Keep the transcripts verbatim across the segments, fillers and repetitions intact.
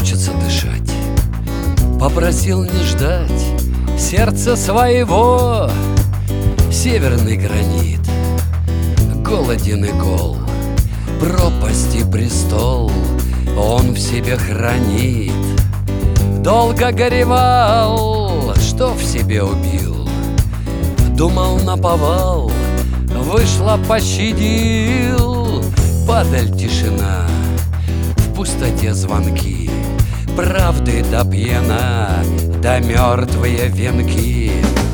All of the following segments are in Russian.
хочется дышать. Попросил не ждать сердца своего. Северный гранит голоден и гол, пропасти престол он в себе хранит. Долго горевал, что в себе убил, думал наповал, вышло пощадил. Падаль тишина, в пустоте звонки, правды до пьяна, да мертвые венки.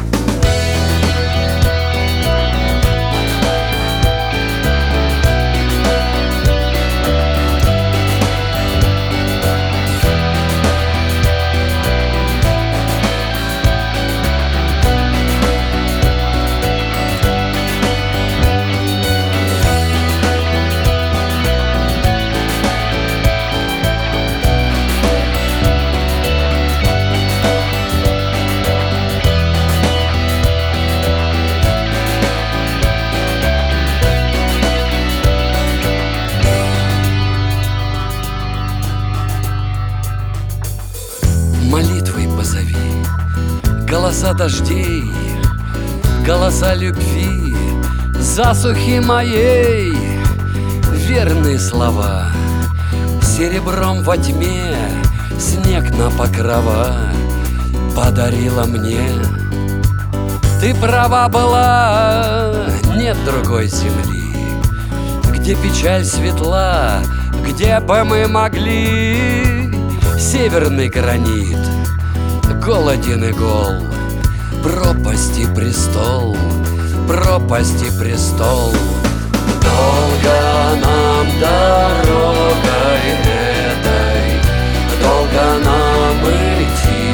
Молитвой позови голоса дождей, голоса любви, засухи моей. Верные слова серебром во тьме снег на покрова подарила мне. Ты права была, нет другой земли, где печаль светла, где бы мы могли. Северный гранит голоден и гол, пропасти престол, пропасти престол. Долго нам дорогой этой, долго нам идти.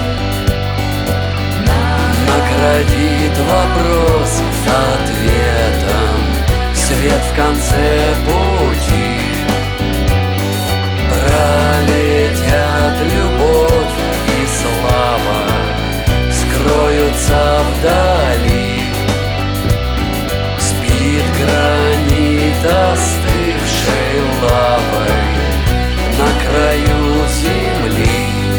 Наградит вопрос ответом свет в конце пути. Пролетят любовь и слава, скроются вдали. Спит гранит остывшей лавой на краю земли.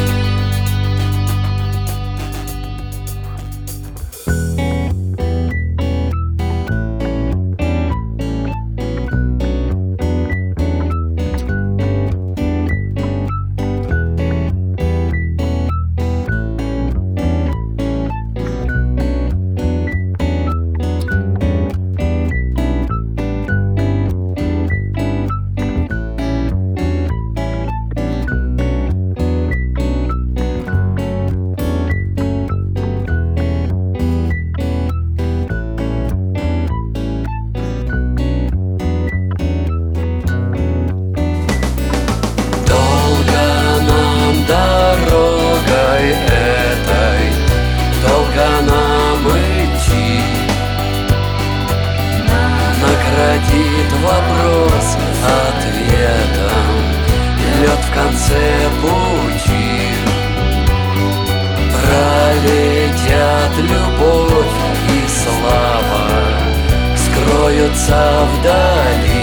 Дорогой этой долго нам идти. Наградит вопрос ответом лед в конце пути. Пролетят любовь и слава, скроются вдали.